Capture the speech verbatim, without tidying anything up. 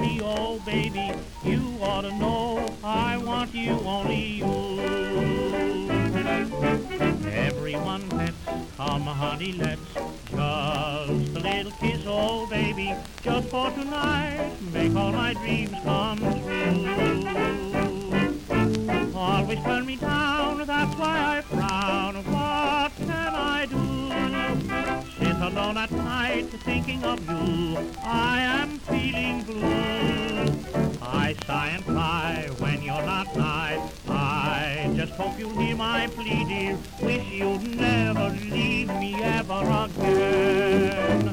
me, oh baby, you ought to know I want you, only you. Everyone pets, come honey, let's just a little kiss, oh baby, just for tonight, make all my dreams come true. Always turn me down, that's why I frown, what can I do? Sit alone at night thinking of you, I am feeling blue. I sigh and cry when you're not nigh, I just hope you'll hear my plea, dear, wish you'd never leave me ever again.